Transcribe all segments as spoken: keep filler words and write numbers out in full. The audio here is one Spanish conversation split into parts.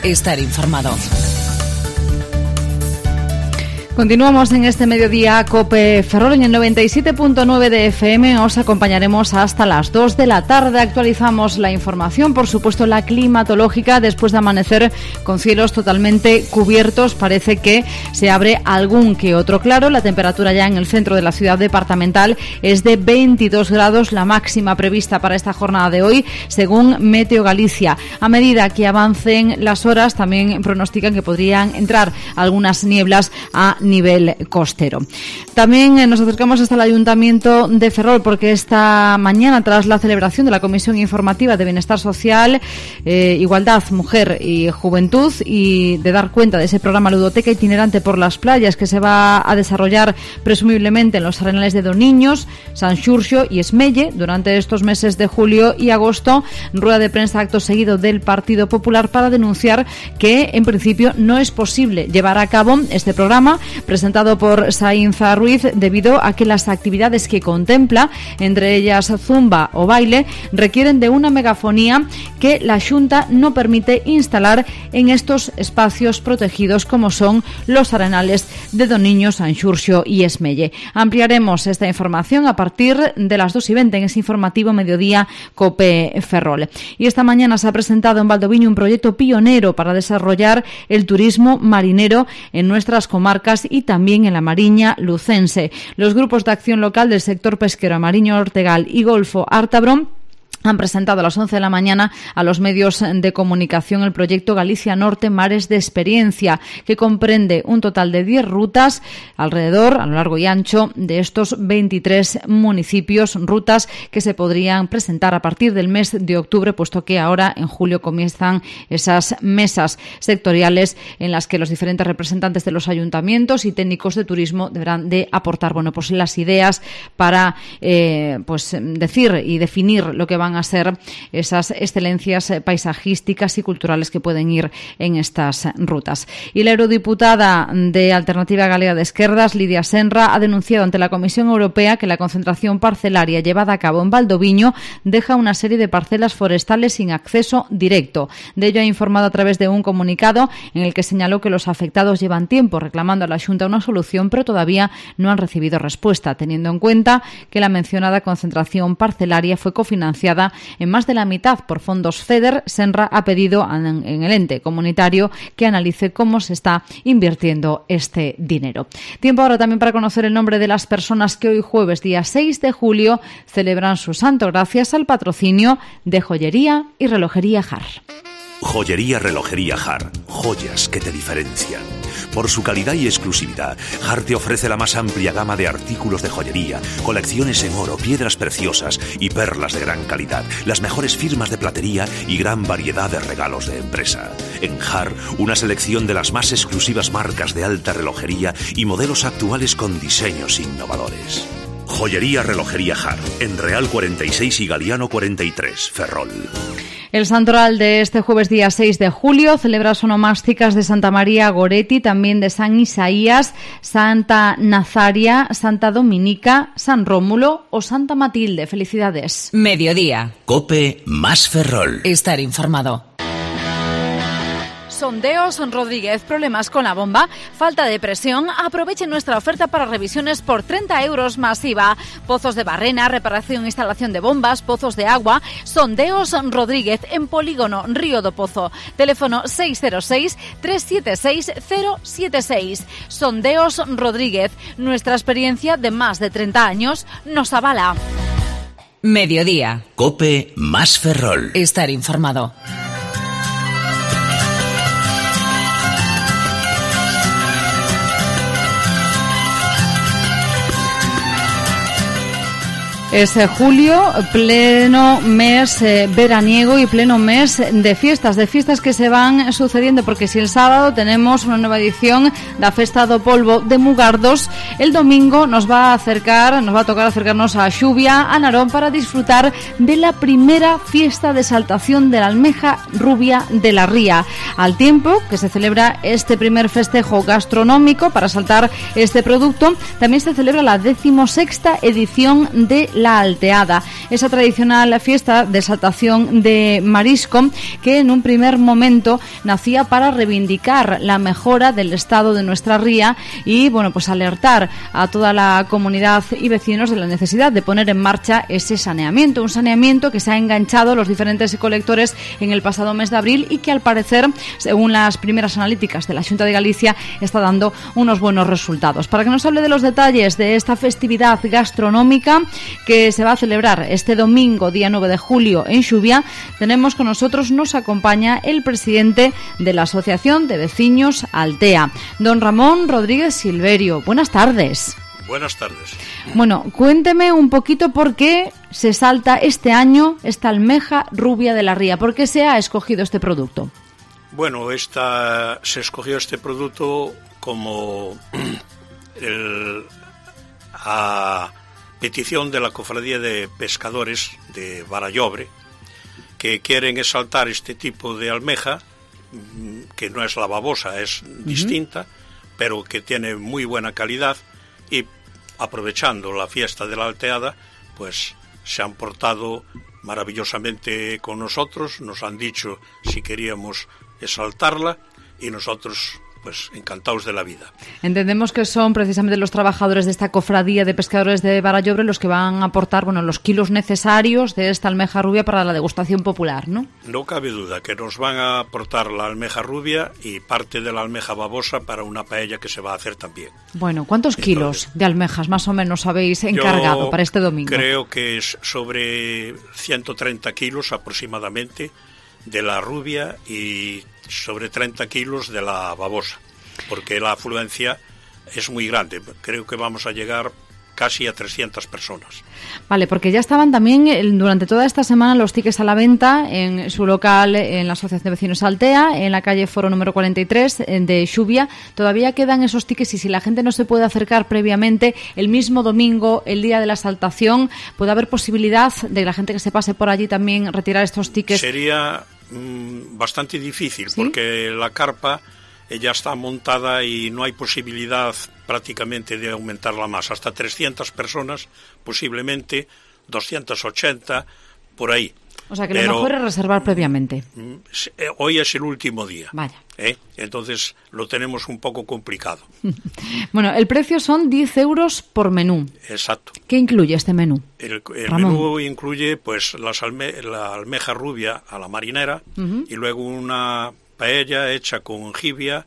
Estar informado. Continuamos en este mediodía COPE Ferrol en el noventa y siete punto nueve de F M. Os acompañaremos hasta las dos de la tarde. Actualizamos la información, por supuesto la climatológica, después de amanecer con cielos totalmente cubiertos. Parece que se abre algún que otro claro. La temperatura ya en el centro de la ciudad departamental es de veintidós grados, la máxima prevista para esta jornada de hoy, según Meteo Galicia. A medida que avancen las horas, también pronostican que podrían entrar algunas nieblas a nivel costero. También eh, nos acercamos hasta el Ayuntamiento de Ferrol porque esta mañana, tras la celebración de la Comisión Informativa de Bienestar Social, eh, Igualdad, Mujer y Juventud, y de dar cuenta de ese programa Ludoteca Itinerante por las Playas que se va a desarrollar presumiblemente en los arenales de Doniños, San Xurxo y Esmelle durante estos meses de julio y agosto, rueda de prensa acto seguido del Partido Popular para denunciar que en principio no es posible llevar a cabo este programa presentado por Saínza Ruiz debido a que las actividades que contempla, entre ellas zumba o baile, requieren de una megafonía que la Xunta no permite instalar en estos espacios protegidos como son los arenales de Doniños, San Xurxo y Esmelle. Ampliaremos esta información a partir de las dos y veinte en ese informativo Mediodía COPE Ferrol. Y esta mañana se ha presentado en Valdoviño un proyecto pionero para desarrollar el turismo marinero en nuestras comarcas y también en la Mariña lucense. Los grupos de acción local del sector pesquero Amariño Ortegal y Golfo Artabrón han presentado a las once de la mañana a los medios de comunicación el proyecto Galicia Norte Mares de Experiencia, que comprende un total de diez rutas alrededor, a lo largo y ancho de estos veintitrés municipios, rutas que se podrían presentar a partir del mes de octubre, puesto que ahora en julio comienzan esas mesas sectoriales en las que los diferentes representantes de los ayuntamientos y técnicos de turismo deberán de aportar, bueno, pues las ideas para eh, pues decir y definir lo que van a ser esas excelencias paisajísticas y culturales que pueden ir en estas rutas. Y la eurodiputada de Alternativa Galega de Esquerdas, Lidia Senra, ha denunciado ante la Comisión Europea que la concentración parcelaria llevada a cabo en Valdoviño deja una serie de parcelas forestales sin acceso directo. De ello ha informado a través de un comunicado en el que señaló que los afectados llevan tiempo reclamando a la Xunta una solución, pero todavía no han recibido respuesta, teniendo en cuenta que la mencionada concentración parcelaria fue cofinanciada en más de la mitad por fondos FEDER. Senra ha pedido en el ente comunitario que analice cómo se está invirtiendo este dinero. Tiempo ahora también para conocer el nombre de las personas que hoy jueves, día seis de julio, celebran su santo gracias al patrocinio de Joyería y Relojería Jar. Joyería Relojería Jar, joyas que te diferencian. Por su calidad y exclusividad, Jar te ofrece la más amplia gama de artículos de joyería, colecciones en oro, piedras preciosas y perlas de gran calidad, las mejores firmas de platería y gran variedad de regalos de empresa. En Jar, una selección de las más exclusivas marcas de alta relojería y modelos actuales con diseños innovadores. Joyería Relojería Jar, en Real cuarenta y seis y Galiano cuarenta y tres, Ferrol. El santoral de este jueves día seis de julio celebra onomásticas de Santa María Goretti, también de San Isaías, Santa Nazaria, Santa Dominica, San Rómulo o Santa Matilde. Felicidades. Mediodía. COPE más Ferrol. Estar informado. Sondeos Rodríguez, problemas con la bomba, falta de presión. Aproveche nuestra oferta para revisiones por treinta euros más I V A. Pozos de barrena, reparación e instalación de bombas, pozos de agua. Sondeos Rodríguez en Polígono Río do Pozo. Teléfono seis cero seis, tres siete seis, cero siete seis. Sondeos Rodríguez. Nuestra experiencia de más de treinta años nos avala. Mediodía. COPE más Ferrol. Estar informado. Es julio, pleno mes eh, veraniego y pleno mes de fiestas, de fiestas que se van sucediendo, porque si el sábado tenemos una nueva edición de la Festa do Polvo de Mugardos, el domingo nos va a acercar, nos va a tocar acercarnos a Xuvia, a Narón, para disfrutar de la primera fiesta de saltación de la almeja rubia de la Ría, al tiempo que se celebra este primer festejo gastronómico para saltar este producto. También se celebra la decimosexta edición de la Alteada, esa tradicional fiesta de exaltación de marisco que en un primer momento nacía para reivindicar la mejora del estado de nuestra ría y, bueno, pues alertar a toda la comunidad y vecinos de la necesidad de poner en marcha ese saneamiento, un saneamiento que se ha enganchado los diferentes colectores en el pasado mes de abril y que al parecer, según las primeras analíticas de la Xunta de Galicia, está dando unos buenos resultados. Para que nos hable de los detalles de esta festividad gastronómica que se va a celebrar este domingo, día nueve de julio, en Xuvia, tenemos con nosotros, nos acompaña el presidente de la Asociación de Veciños Altea, don Ramón Rodríguez Silverio. Buenas tardes. Buenas tardes. Bueno, cuénteme un poquito por qué se salta este año esta almeja rubia de la ría. ¿Por qué se ha escogido este producto? Bueno, esta, se escogió este producto como el, a petición de la Cofradía de Pescadores de Barallobre, que quieren exaltar este tipo de almeja, que no es la babosa, es uh-huh. distinta, pero que tiene muy buena calidad, y aprovechando la fiesta de la Alteada, pues se han portado maravillosamente con nosotros, nos han dicho si queríamos exaltarla y nosotros pues encantados de la vida. Entendemos que son precisamente los trabajadores de esta cofradía de pescadores de Barallobre los que van a aportar, bueno, los kilos necesarios de esta almeja rubia para la degustación popular, ¿no? No cabe duda que nos van a aportar la almeja rubia y parte de la almeja babosa para una paella que se va a hacer también. Bueno, ¿cuántos Entonces, kilos de almejas más o menos habéis encargado para este domingo? Creo que es sobre ciento treinta kilos aproximadamente de la rubia y sobre treinta kilos de la babosa, porque la afluencia es muy grande. Creo que vamos a llegar casi a trescientas personas. Vale, porque ya estaban también durante toda esta semana los tickets a la venta en su local, en la Asociación de Vecinos Altea, en la calle Foro número cuarenta y tres de Xuvia. Todavía quedan esos tickets y si la gente no se puede acercar previamente, el mismo domingo, el día de la exaltación, ¿puede haber posibilidad de que la gente que se pase por allí también retirar estos tickets? Sería mmm, bastante difícil, ¿sí? Porque la carpa ya está montada y no hay posibilidad prácticamente de aumentarla más. Hasta trescientas personas, posiblemente doscientas ochenta, por ahí. O sea que Pero, lo mejor es reservar previamente. Hoy es el último día. Vaya. ¿eh? Entonces lo tenemos un poco complicado. Bueno, el precio son diez euros por menú. Exacto. ¿Qué incluye este menú? El, el menú incluye pues las alme, la almeja rubia a la marinera uh-huh. y luego una paella hecha con jibia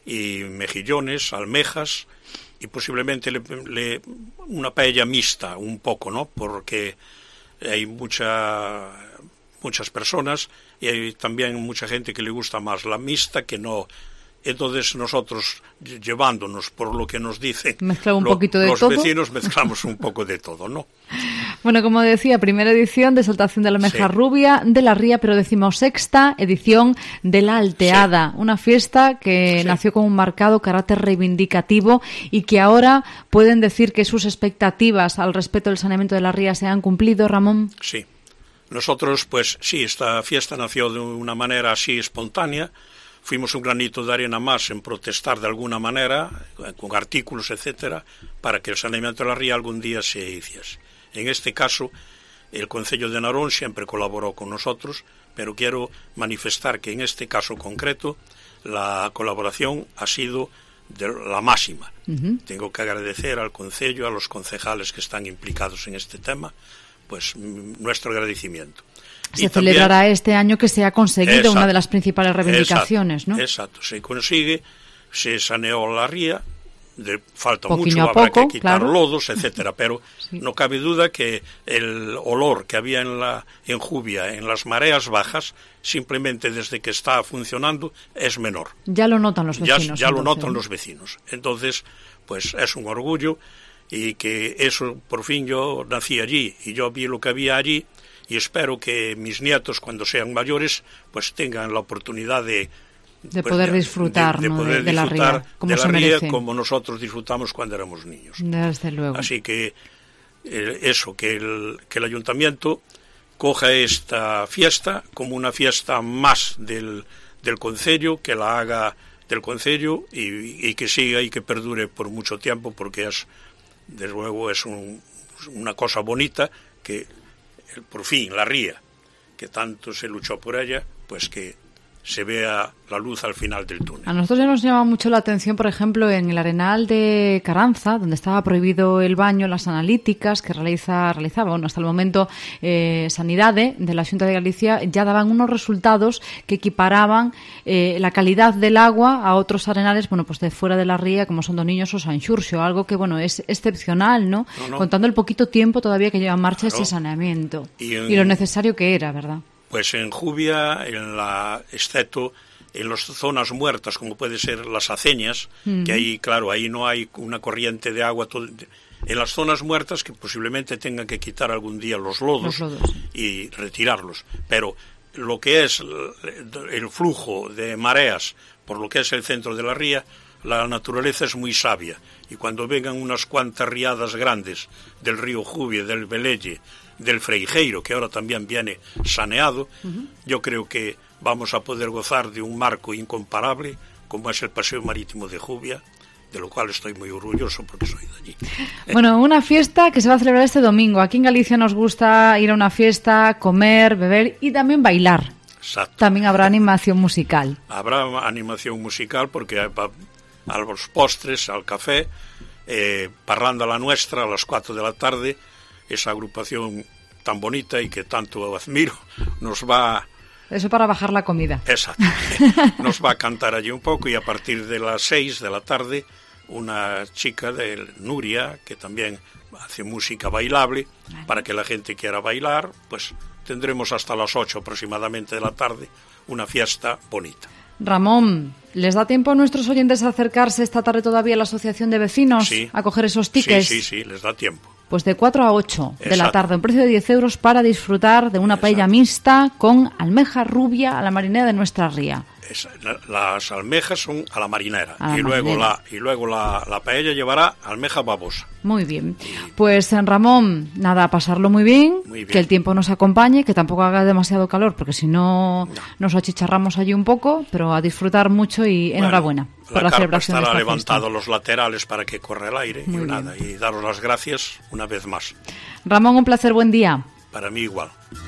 y mejillones, almejas y posiblemente le, le, una paella mixta un poco, ¿no? Porque hay mucha, muchas personas y hay también mucha gente que le gusta más la mixta que no. Entonces nosotros, llevándonos por lo que nos dicen Mezcla un lo, poquito de los todo. vecinos, mezclamos un poco de todo, ¿no? Bueno, como decía, primera edición de exaltación de la almeja sí. rubia de la ría, pero decimosexta edición de la Alteada, sí. una fiesta que sí. nació con un marcado carácter reivindicativo y que ahora pueden decir que sus expectativas al respecto del saneamiento de la ría se han cumplido, Ramón. Sí, nosotros pues sí, esta fiesta nació de una manera así espontánea. Fuimos un granito de arena más en protestar de alguna manera, con artículos, etcétera, para que el saneamiento de la ría algún día se hiciese. En este caso, el Concello de Narón siempre colaboró con nosotros, pero quiero manifestar que en este caso concreto la colaboración ha sido de la máxima. Uh-huh. Tengo que agradecer al Concello, a los concejales que están implicados en este tema, pues nuestro agradecimiento. Se y celebrará también, este año que se ha conseguido exacto, una de las principales reivindicaciones, exacto, ¿no? Exacto, se consigue, se saneó la ría, de, falta Poquillo mucho, a habrá poco, que quitar claro. lodos, etcétera, pero sí. no cabe duda que el olor que había en la en Xuvia, en las mareas bajas, simplemente desde que está funcionando, es menor. Ya lo notan los vecinos. Ya, ya lo notan los vecinos. Entonces, pues es un orgullo y que eso, por fin yo nací allí y yo vi lo que había allí. Y espero que mis nietos, cuando sean mayores, pues tengan la oportunidad de... De pues, poder disfrutar, de, de ¿no? poder de, de disfrutar la ría, como de la se ría merece. Como nosotros disfrutamos cuando éramos niños. Desde luego. Así que eh, eso, que el, que el ayuntamiento coja esta fiesta como una fiesta más del, del concello, que la haga del concello y, y que siga y que perdure por mucho tiempo, porque es, desde luego, es un... pues una cosa bonita que por fin la ría, que tanto se luchó por ella, pues que se vea la luz al final del túnel. A nosotros ya nos llama mucho la atención, por ejemplo, en el Arenal de Caranza, donde estaba prohibido el baño, las analíticas que realiza, realizaba, bueno, hasta el momento eh, Sanidade de la Xunta de Galicia ya daban unos resultados que equiparaban eh, la calidad del agua a otros arenales, bueno, pues de fuera de la ría, como son Doniños o Sanxurxo, algo que, bueno, es excepcional, ¿no? no, no. Contando el poquito tiempo todavía que lleva en marcha claro. ese saneamiento y, en... y lo necesario que era, ¿verdad? Pues en Jubia, en la, excepto en las zonas muertas, como puede ser las aceñas, mm. que ahí, claro, ahí no hay una corriente de agua. Todo, en las zonas muertas que posiblemente tengan que quitar algún día los lodos, los lodos y retirarlos. Pero lo que es el flujo de mareas, por lo que es el centro de la ría, la naturaleza es muy sabia. Y cuando vengan unas cuantas riadas grandes del río Jubia, del Velelle, del Freijeiro, que ahora también viene saneado, uh-huh. yo creo que vamos a poder gozar de un marco incomparable como es el Paseo Marítimo de Jubia, de lo cual estoy muy orgulloso porque soy de allí. Bueno, una fiesta que se va a celebrar este domingo. Aquí en Galicia nos gusta ir a una fiesta, comer, beber y también bailar. Exacto. También habrá animación musical. Habrá animación musical porque a los postres, al café, eh, Parranda la Nuestra a las cuatro de la tarde, esa agrupación tan bonita y que tanto admiro, nos va... Eso para bajar la comida. Exacto. Nos va a cantar allí un poco y a partir de las seis de la tarde una chica de Nuria, que también hace música bailable, vale. para que la gente quiera bailar, pues tendremos hasta las ocho aproximadamente de la tarde una fiesta bonita. Ramón, ¿les da tiempo a nuestros oyentes a acercarse esta tarde todavía a la Asociación de Vecinos sí. a coger esos tickets? Sí, sí, sí, les da tiempo. Pues de cuatro a ocho Exacto. de la tarde, un precio de diez euros para disfrutar de una paella Exacto. mixta con almeja rubia a la marinera de nuestra ría. Es, la, las almejas son a la marinera, a la y, luego marinera. La, y luego la, la paella llevará almeja babosa. Muy bien. Pues en Ramón, nada, a pasarlo muy bien, muy bien, que el tiempo nos acompañe, que tampoco haga demasiado calor, porque si no, no. nos achicharramos allí un poco, pero a disfrutar mucho y bueno, enhorabuena por la, la celebración de esta estará levantado fiesta. Los laterales para que corra el aire muy y bien. nada, y daros las gracias una vez más. Ramón, un placer, buen día. Para mí igual.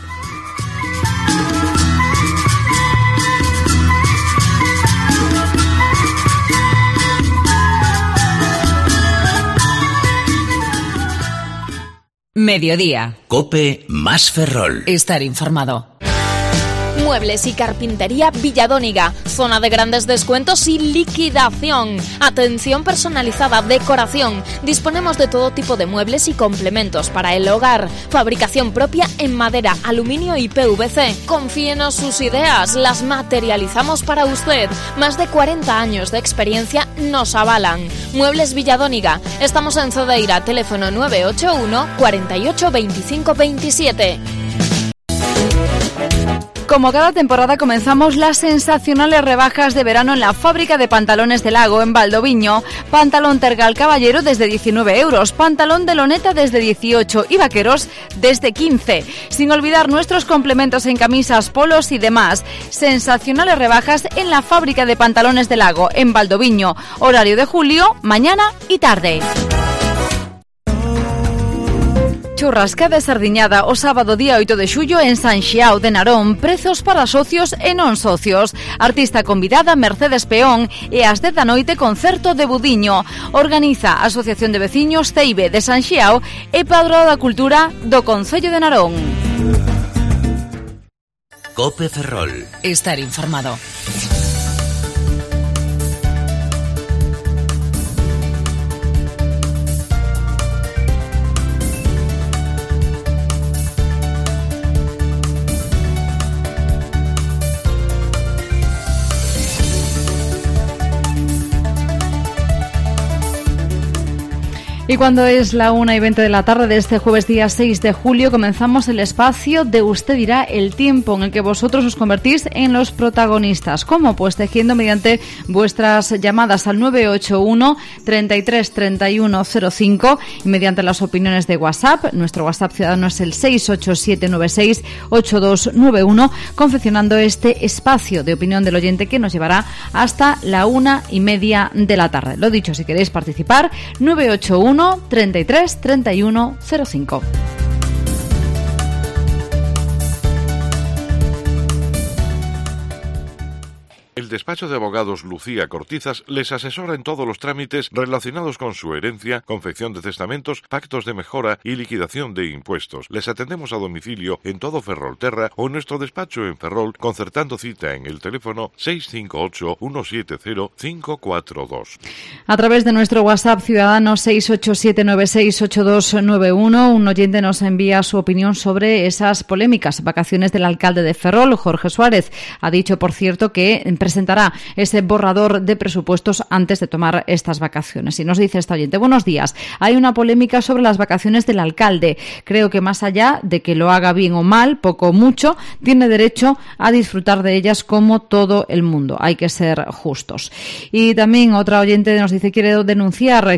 Mediodía. COPE más Ferrol. Estar informado. Muebles y carpintería Villadóniga, zona de grandes descuentos y liquidación. Atención personalizada, decoración. Disponemos de todo tipo de muebles y complementos para el hogar. Fabricación propia en madera, aluminio y P V C. Confíenos sus ideas, las materializamos para usted. Más de cuarenta años de experiencia nos avalan. Muebles Villadóniga. Estamos en Cedeira, teléfono nueve ocho uno, cuarenta y ocho, veinticinco, veintisiete. Como cada temporada comenzamos las sensacionales rebajas de verano en la fábrica de pantalones del Lago en Valdoviño. Pantalón Tergal Caballero desde diecinueve euros, pantalón de loneta desde dieciocho y vaqueros desde quince. Sin olvidar nuestros complementos en camisas, polos y demás. Sensacionales rebajas en la fábrica de pantalones del Lago en Valdoviño. Horario de julio, mañana y tarde. Churrascada sardiñada o sábado día oito de xullo en San Xiao de Narón. Prezos para socios e non socios. Artista convidada Mercedes Peón e ás dez da noite concerto de Budiño. Organiza a Asociación de Veciños Ceibe de San Xiao e Padroado da Cultura do Concello de Narón. COPE Ferrol. Estar informado. Y cuando es la una y veinte de la tarde de este jueves día seis de julio, comenzamos el espacio de Usted dirá el tiempo, en el que vosotros os convertís en los protagonistas. ¿Cómo? Pues tejiendo mediante vuestras llamadas al nueve ocho uno, treinta y tres, treinta y uno, cero cinco y mediante las opiniones de WhatsApp. Nuestro WhatsApp ciudadano es el seis ocho siete nueve seis, ocho dos nueve uno, confeccionando este espacio de opinión del oyente que nos llevará hasta la una y media de la tarde. Lo dicho, si queréis participar, nueve ocho uno, uno, treinta y tres, treinta y uno, cero cinco. El despacho de abogados Lucía Cortizas les asesora en todos los trámites relacionados con su herencia, confección de testamentos, pactos de mejora y liquidación de impuestos. Les atendemos a domicilio en todo Ferrolterra o en nuestro despacho en Ferrol, concertando cita en el teléfono seis cinco ocho, uno siete cero, cinco cuatro dos. A través de nuestro WhatsApp ciudadano seis ocho siete nueve seis ocho dos nueve uno, un oyente nos envía su opinión sobre esas polémicas vacaciones del alcalde de Ferrol, Jorge Suárez. Ha dicho, por cierto, que presentará ese borrador de presupuestos antes de tomar estas vacaciones. Y nos dice esta oyente: buenos días, hay una polémica sobre las vacaciones del alcalde. Creo que más allá de que lo haga bien o mal, poco o mucho, tiene derecho a disfrutar de ellas como todo el mundo. Hay que ser justos. Y también otra oyente nos dice: quiere denunciar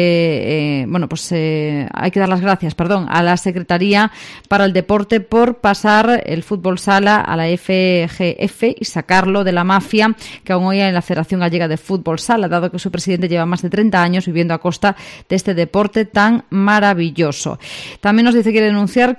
que, eh, bueno, pues eh, hay que dar las gracias, perdón, a la Secretaría para el Deporte por pasar el fútbol sala a la F G F y sacarlo de la mafia que aún hoy hay en la Federación Gallega de Fútbol Sala, dado que su presidente lleva más de treinta años viviendo a costa de este deporte tan maravilloso. También nos dice que quiere denunciar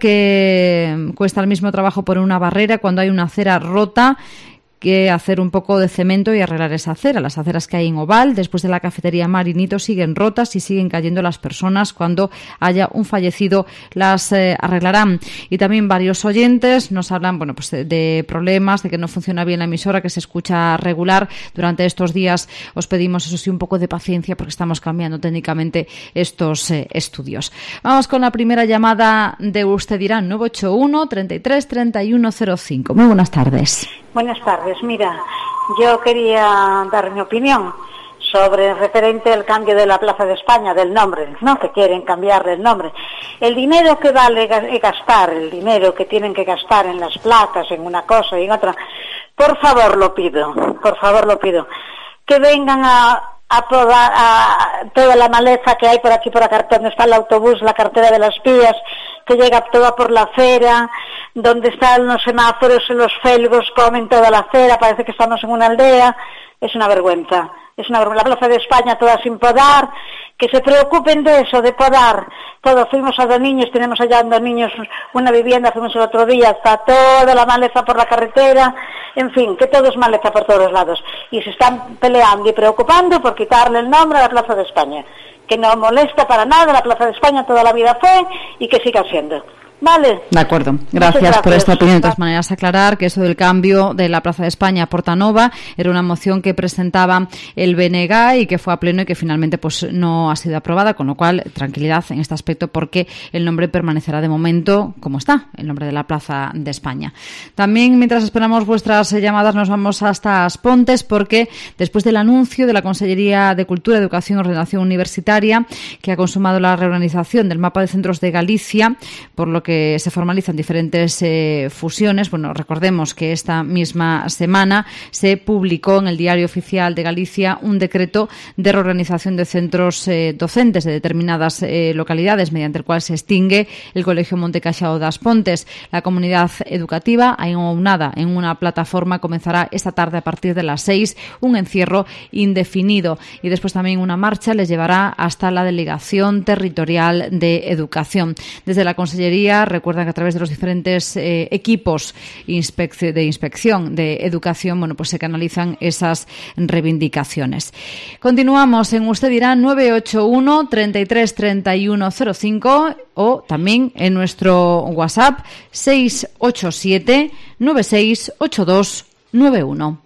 que cuesta el mismo trabajo poner una barrera cuando hay una acera rota que hacer un poco de cemento y arreglar esa acera. Las aceras que hay en Oval, después de la cafetería Marinito, siguen rotas y siguen cayendo las personas. Cuando haya un fallecido las eh, arreglarán. Y también varios oyentes nos hablan, bueno, pues de, de problemas, de que no funciona bien la emisora, que se escucha regular. Durante estos días os pedimos, eso sí, un poco de paciencia porque estamos cambiando técnicamente estos eh, estudios. Vamos con la primera llamada de Usted Dirá, nueve ocho uno, treinta y tres, treinta y uno, cero cinco. Muy buenas tardes. Buenas tardes. Mira, yo quería dar mi opinión sobre referente al cambio de la Plaza de España, del nombre, ¿no? Que quieren cambiarle el nombre. El dinero que vale gastar, el dinero que tienen que gastar en las placas, en una cosa y en otra, por favor lo pido, por favor lo pido, que vengan a a podar a toda la maleza que hay por aquí, por la carretera, donde está el autobús, la carretera de las Pías, que llega toda por la acera, donde están los semáforos, los felgos comen toda la acera, parece que estamos en una aldea. Es una vergüenza, es una vergüenza. La Plaza de España toda sin podar, que se preocupen de eso, de podar. Todo, fuimos a dos niños, tenemos allá dos niños una vivienda, fuimos el otro día, está toda la maleza por la carretera, en fin, que todo es maleza por todos los lados. Y se están peleando y preocupando por quitarle el nombre a la Plaza de España, que no molesta para nada, la Plaza de España toda la vida fue y que siga siendo. Vale. De acuerdo. Gracias, gracias por esta opinión. De todas maneras, aclarar que eso del cambio de la Plaza de España a Portanova era una moción que presentaba el B N G y que fue a pleno y que finalmente pues no ha sido aprobada, con lo cual tranquilidad en este aspecto porque el nombre permanecerá de momento como está, el nombre de la Plaza de España. También, mientras esperamos vuestras llamadas, nos vamos hasta Aspontes porque después del anuncio de la Consellería de Cultura, Educación y Ordenación Universitaria, que ha consumado la reorganización del mapa de centros de Galicia, por lo que se formalizan diferentes eh, fusiones. Bueno, recordemos que esta misma semana se publicó en el Diario Oficial de Galicia un decreto de reorganización de centros eh, docentes de determinadas eh, localidades, mediante el cual se extingue el Colegio Montecaxao das Pontes. La comunidad educativa, aunada en una plataforma, comenzará esta tarde a partir de las seis un encierro indefinido y después también una marcha les llevará hasta la Delegación Territorial de Educación. Desde la Consellería recuerdan que a través de los diferentes eh, equipos inspec- de inspección de educación, bueno, pues se canalizan esas reivindicaciones. Continuamos en Usted Dirá, nueve ocho uno, treinta y tres, treinta y uno, cero cinco o también en nuestro WhatsApp seis ocho siete, nueve seis ocho dos nueve uno.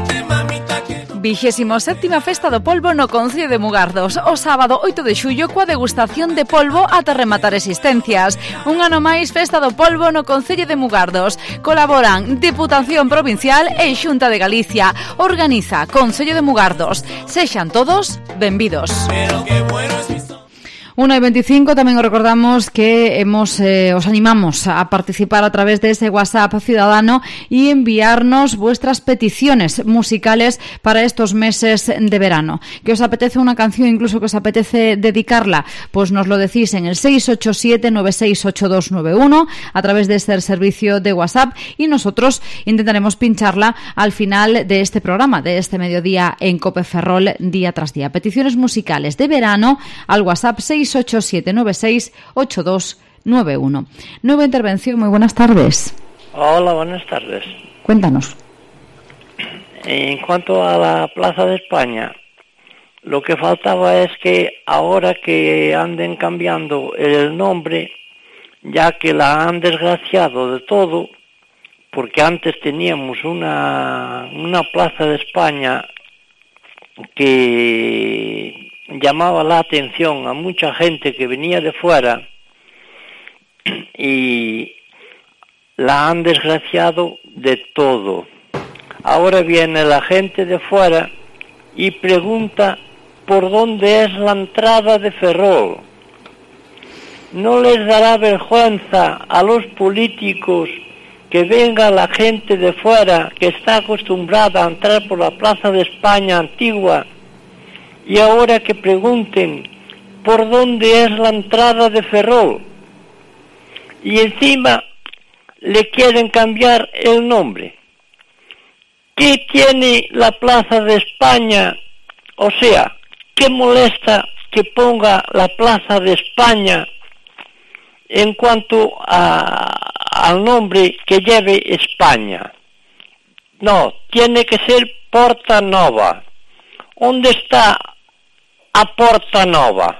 Vigésimo séptima Festa do Polvo no Concello de Mugardos. O sábado oito de xullo coa degustación de polvo ata rematar existencias. Un ano máis Festa do Polvo no Concello de Mugardos. Colaboran Diputación Provincial e Xunta de Galicia. Organiza Concello de Mugardos. Sexan todos benvidos. Pero qué bueno es mi... una y veinticinco, también os recordamos que hemos, eh, os animamos a participar a través de ese WhatsApp ciudadano y enviarnos vuestras peticiones musicales para estos meses de verano. ¿Que os apetece una canción, incluso que os apetece dedicarla? Pues nos lo decís en el seis ocho siete, nueve seis ocho dos nueve uno a través de este servicio de WhatsApp y nosotros intentaremos pincharla al final de este programa, de este mediodía en Cope Ferrol, día tras día. Peticiones musicales de verano al WhatsApp seis seis ocho siete nueve seis ocho dos nueve uno. Nueva intervención, muy buenas tardes. Hola, buenas tardes. Cuéntanos. En cuanto a la Plaza de España, lo que faltaba es que ahora que anden cambiando el nombre, ya que la han desgraciado de todo, porque antes teníamos una, una Plaza de España que llamaba la atención a mucha gente que venía de fuera, y la han desgraciado de todo. Ahora viene la gente de fuera y pregunta por dónde es la entrada de Ferrol. ¿No les dará vergüenza a los políticos que venga la gente de fuera que está acostumbrada a entrar por la Plaza de España antigua y ahora que pregunten por dónde es la entrada de Ferrol? Y encima le quieren cambiar el nombre. ¿Qué tiene la Plaza de España? O sea, ¿qué molesta que ponga la Plaza de España en cuanto a, al nombre que lleve España? No, tiene que ser Porta Nova. ¿Dónde está a Porta Nova?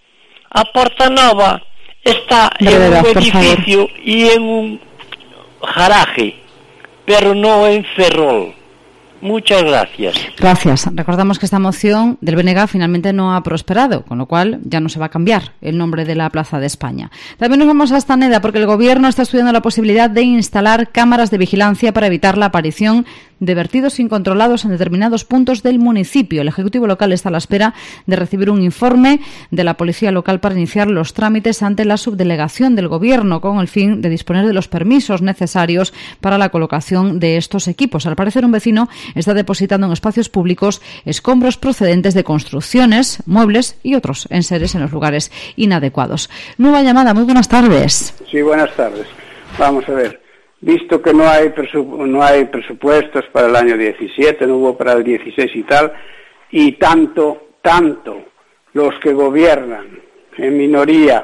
A Porta Nova está en un edificio y en un garaje, pero no en Ferrol. Muchas gracias. Gracias. Recordamos que esta moción del B N G finalmente no ha prosperado, con lo cual ya no se va a cambiar el nombre de la Plaza de España. También nos vamos hasta Neda, porque el Gobierno está estudiando la posibilidad de instalar cámaras de vigilancia para evitar la aparición de vertidos incontrolados en determinados puntos del municipio. El Ejecutivo local está a la espera de recibir un informe de la Policía Local para iniciar los trámites ante la subdelegación del Gobierno, con el fin de disponer de los permisos necesarios para la colocación de estos equipos. Al parecer, un vecino está depositando en espacios públicos escombros procedentes de construcciones, muebles y otros enseres en los lugares inadecuados. Nueva llamada, muy buenas tardes. Sí, buenas tardes. Vamos a ver. Visto que no hay presu- no hay presupuestos para el año diecisiete, no hubo para el dieciséis y tal, y tanto, tanto los que gobiernan en minoría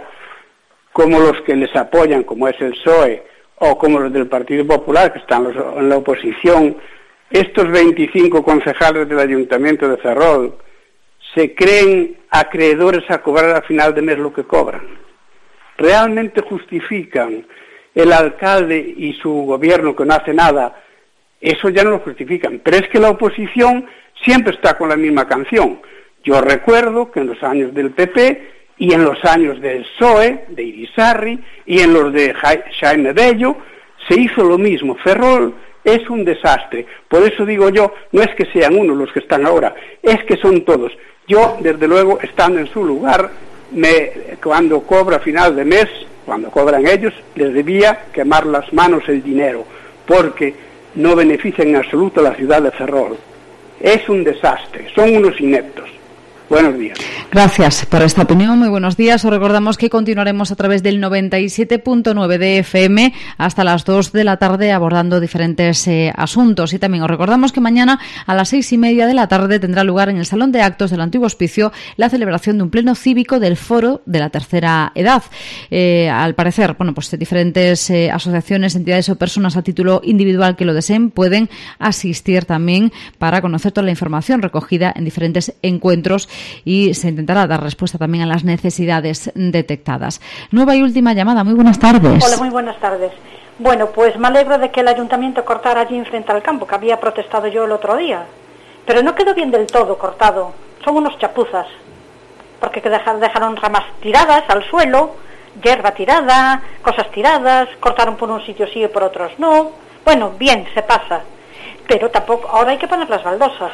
como los que les apoyan, como es el P S O E, o como los del Partido Popular, que están los, en la oposición, estos veinticinco concejales del Ayuntamiento de Ferrol se creen acreedores a cobrar a final de mes lo que cobran. ¿Realmente justifican el alcalde y su gobierno que no hace nada? Eso ya no lo justifican. Pero es que la oposición siempre está con la misma canción. Yo recuerdo que en los años del P P y en los años del P S O E, de Irisarri, y en los de Jaime Bello, se hizo lo mismo. Ferrol es un desastre. Por eso digo yo, no es que sean unos los que están ahora, es que son todos. Yo, desde luego, estando en su lugar, me, cuando cobro a final de mes, cuando cobran ellos, les debía quemar las manos el dinero, porque no beneficia en absoluto a la ciudad de Ferrol. Es un desastre, son unos ineptos. Buenos días. Gracias por esta opinión. Muy buenos días. Os recordamos que continuaremos a través del noventa y siete punto nueve de F M hasta las dos de la tarde abordando diferentes eh, asuntos. Y también os recordamos que mañana a las seis y media de la tarde tendrá lugar en el Salón de Actos del Antiguo Hospicio la celebración de un pleno cívico del Foro de la Tercera Edad. Eh, al parecer, bueno, pues diferentes eh, asociaciones, entidades o personas a título individual que lo deseen pueden asistir también para conocer toda la información recogida en diferentes encuentros y se intentará dar respuesta también a las necesidades detectadas. Nueva y última llamada. Muy buenas tardes. Hola, muy buenas tardes. Bueno, pues me alegro de que el ayuntamiento cortara allí enfrente al campo, que había protestado yo el otro día. Pero no quedó bien del todo cortado. Son unos chapuzas. Porque dejaron ramas tiradas al suelo, hierba tirada, cosas tiradas, cortaron por un sitio sí y por otros no. Bueno, bien, se pasa. Pero tampoco, ahora hay que poner las baldosas.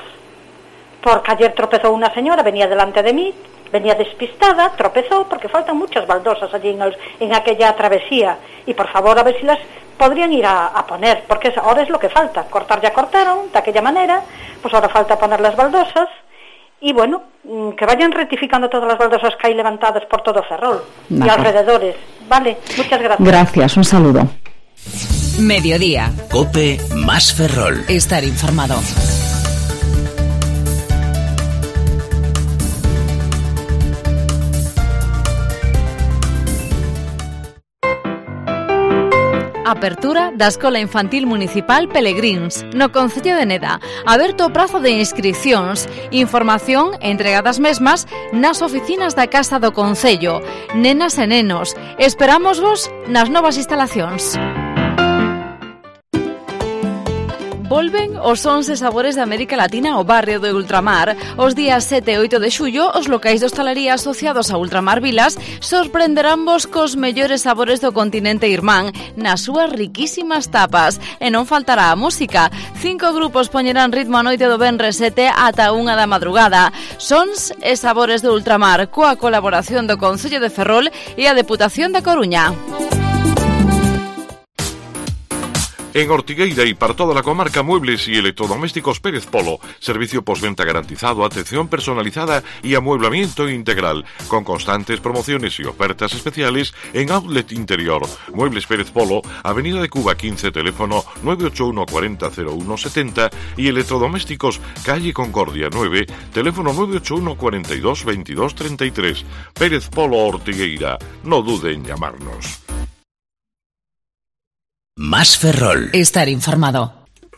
Porque ayer tropezó una señora, venía delante de mí, venía despistada, tropezó, porque faltan muchas baldosas allí en, el, en aquella travesía. Y por favor, a ver si las podrían ir a, a poner, porque es, ahora es lo que falta. Cortar ya cortaron, de aquella manera, pues ahora falta poner las baldosas. Y bueno, que vayan rectificando todas las baldosas que hay levantadas por todo Ferrol y alrededores. Vale, muchas gracias. Gracias, un saludo. Mediodía. COPE más Ferrol. Estar informado. Apertura da Escola Infantil Municipal Pelegrins, no Concello de Neda. Aberto o prazo de inscripcións. Información e entrega das mesmas nas oficinas da Casa do Concello. Nenas e nenos, esperamos vos nas novas instalacións. Volven os sons e sabores de América Latina ao barrio de Ultramar. Os días sete e oito de xullo, os locais de hostalería asociados a Ultramar Vilas sorprenderán vos cos mellores sabores do continente irmán nas súas riquísimas tapas. E non faltará a música. Cinco grupos poñerán ritmo a noite do venres sete ata unha da madrugada. Sons e sabores de Ultramar, coa colaboración do Concello de Ferrol e a Deputación da Coruña. En Ortigueira y para toda la comarca, muebles y electrodomésticos Pérez Polo. Servicio postventa garantizado, atención personalizada y amueblamiento integral. Con constantes promociones y ofertas especiales en Outlet Interior. Muebles Pérez Polo, Avenida de Cuba quince, teléfono nueve ocho uno cuatro cero cero uno siete cero. Y electrodomésticos Calle Concordia nueve, teléfono nueve ocho uno cuatro dos veintidós treinta y tres. Pérez Polo Ortigueira. No dude en llamarnos. Más Ferrol. Estar informado.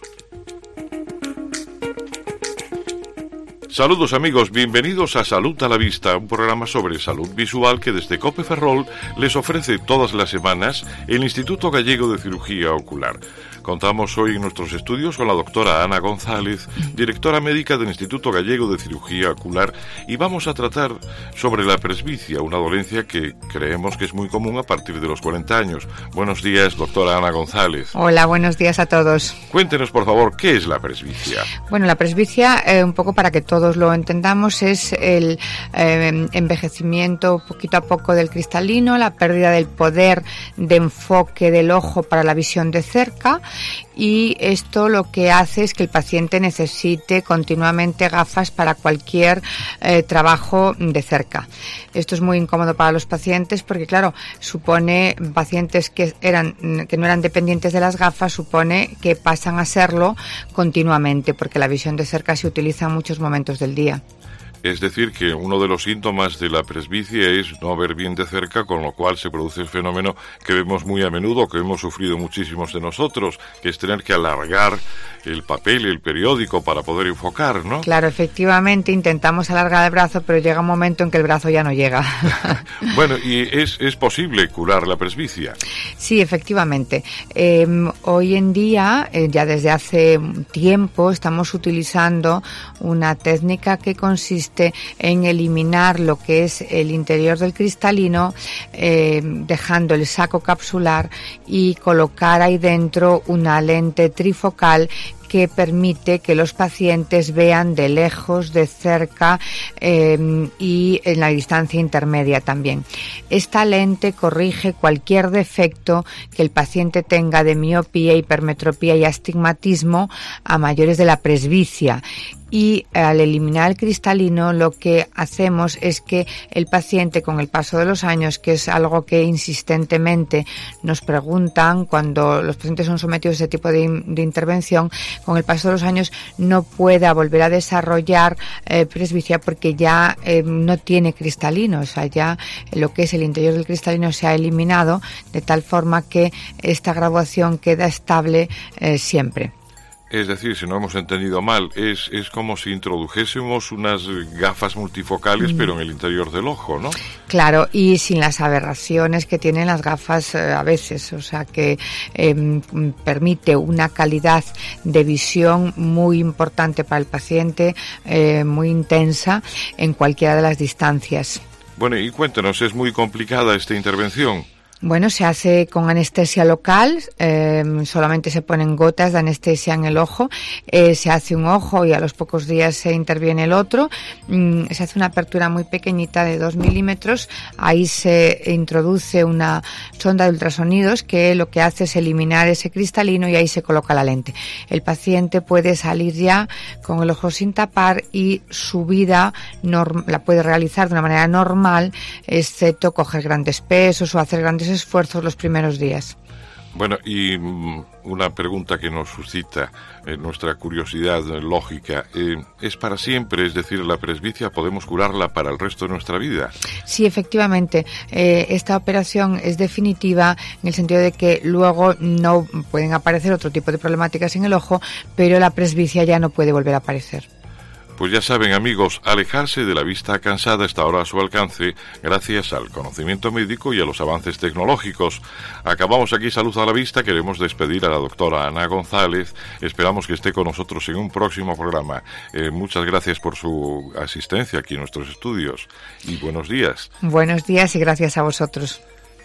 Saludos amigos, bienvenidos a Salud a la Vista, un programa sobre salud visual que desde Cope Ferrol les ofrece todas las semanas el Instituto Gallego de Cirugía Ocular. Contamos hoy en nuestros estudios con la doctora Ana González, directora médica del Instituto Gallego de Cirugía Ocular, y vamos a tratar sobre la presbicia, una dolencia que creemos que es muy común a partir de los cuarenta años. Buenos días, doctora Ana González. Hola, buenos días a todos. Cuéntenos, por favor, ¿qué es la presbicia? Bueno, la presbicia, eh, un poco para que todos lo entendamos, es el eh, envejecimiento poquito a poco del cristalino, la pérdida del poder de enfoque del ojo para la visión de cerca, y esto lo que hace es que el paciente necesite continuamente gafas para cualquier eh, trabajo de cerca. Esto es muy incómodo para los pacientes porque, claro, supone pacientes que eran que no eran dependientes de las gafas, supone que pasan a serlo continuamente porque la visión de cerca se utiliza en muchos momentos del día. Es decir, que uno de los síntomas de la presbicia es no ver bien de cerca, con lo cual se produce el fenómeno que vemos muy a menudo, que hemos sufrido muchísimos de nosotros, que es tener que alargar el papel, el periódico para poder enfocar, ¿no? Claro, efectivamente, intentamos alargar el brazo, pero llega un momento en que el brazo ya no llega. Bueno, ¿y es, es posible curar la presbicia? Sí, efectivamente. Eh, hoy en día, eh, ya desde hace tiempo, estamos utilizando una técnica que consiste en eliminar lo que es el interior del cristalino, eh, dejando el saco capsular y colocar ahí dentro una lente trifocal que permite que los pacientes vean de lejos, de cerca eh, y en la distancia intermedia también. Esta lente corrige cualquier defecto que el paciente tenga de miopía, hipermetropía y astigmatismo a mayores de la presbicia. Y al eliminar el cristalino lo que hacemos es que el paciente, con el paso de los años, que es algo que insistentemente nos preguntan cuando los pacientes son sometidos a ese tipo de, de intervención, con el paso de los años no pueda volver a desarrollar eh, presbicia porque ya eh, no tiene cristalino, o sea, ya lo que es el interior del cristalino se ha eliminado, de tal forma que esta graduación queda estable eh, siempre. Es decir, si no hemos entendido mal, es, es como si introdujésemos unas gafas multifocales, mm. pero en el interior del ojo, ¿no? Claro, y sin las aberraciones que tienen las gafas eh, a veces, o sea que eh, permite una calidad de visión muy importante para el paciente, eh, muy intensa en cualquiera de las distancias. Bueno, y cuéntanos, ¿es muy complicada esta intervención? Bueno, se hace con anestesia local, eh, solamente se ponen gotas de anestesia en el ojo, eh, se hace un ojo y a los pocos días se interviene el otro, mm, se hace una apertura muy pequeñita de dos milímetros, ahí se introduce una sonda de ultrasonidos que lo que hace es eliminar ese cristalino y ahí se coloca la lente. El paciente puede salir ya con el ojo sin tapar y su vida norm- la puede realizar de una manera normal, excepto coger grandes pesos o hacer grandes esfuerzos los primeros días. Bueno, y mm, una pregunta que nos suscita eh, nuestra curiosidad lógica. Eh, ¿Es para siempre? Es decir, ¿la presbicia podemos curarla para el resto de nuestra vida? Sí, efectivamente. Eh, esta operación es definitiva en el sentido de que luego no pueden aparecer otro tipo de problemáticas en el ojo, pero la presbicia ya no puede volver a aparecer. Pues ya saben, amigos, alejarse de la vista cansada está ahora a su alcance gracias al conocimiento médico y a los avances tecnológicos. Acabamos aquí Salud a la Vista. Queremos despedir a la doctora Ana González. Esperamos que esté con nosotros en un próximo programa. Eh, muchas gracias por su asistencia aquí en nuestros estudios y buenos días. Buenos días y gracias a vosotros.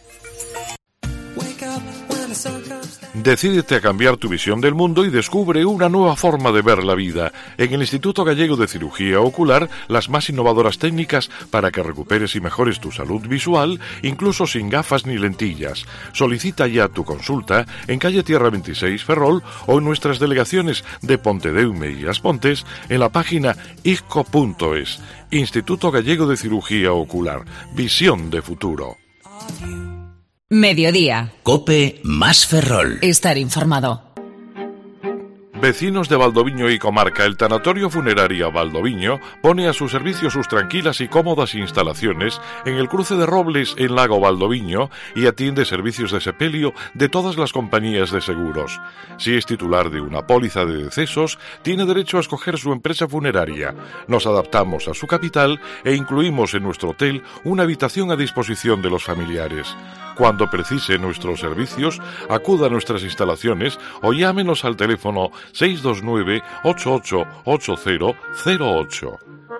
Decídete a cambiar tu visión del mundo y descubre una nueva forma de ver la vida. En el Instituto Gallego de Cirugía Ocular, las más innovadoras técnicas para que recuperes y mejores tu salud visual, incluso sin gafas ni lentillas. Solicita ya tu consulta en calle Tierra veintiséis Ferrol o en nuestras delegaciones de Pontedeume y As Pontes en la página isco punto es. Instituto Gallego de Cirugía Ocular. Visión de futuro. Mediodía. COPE más Ferrol. Estar informado. Vecinos de Valdoviño y comarca, el Tanatorio Funeraria Valdoviño pone a su servicio sus tranquilas y cómodas instalaciones en el cruce de Robles en Lago Valdoviño y atiende servicios de sepelio de todas las compañías de seguros. Si es titular de una póliza de decesos, tiene derecho a escoger su empresa funeraria. Nos adaptamos a su capital e incluimos en nuestro hotel una habitación a disposición de los familiares. Cuando precise nuestros servicios, acuda a nuestras instalaciones o llámenos al teléfono seis dos nueve, ocho ocho ocho cero cero ocho.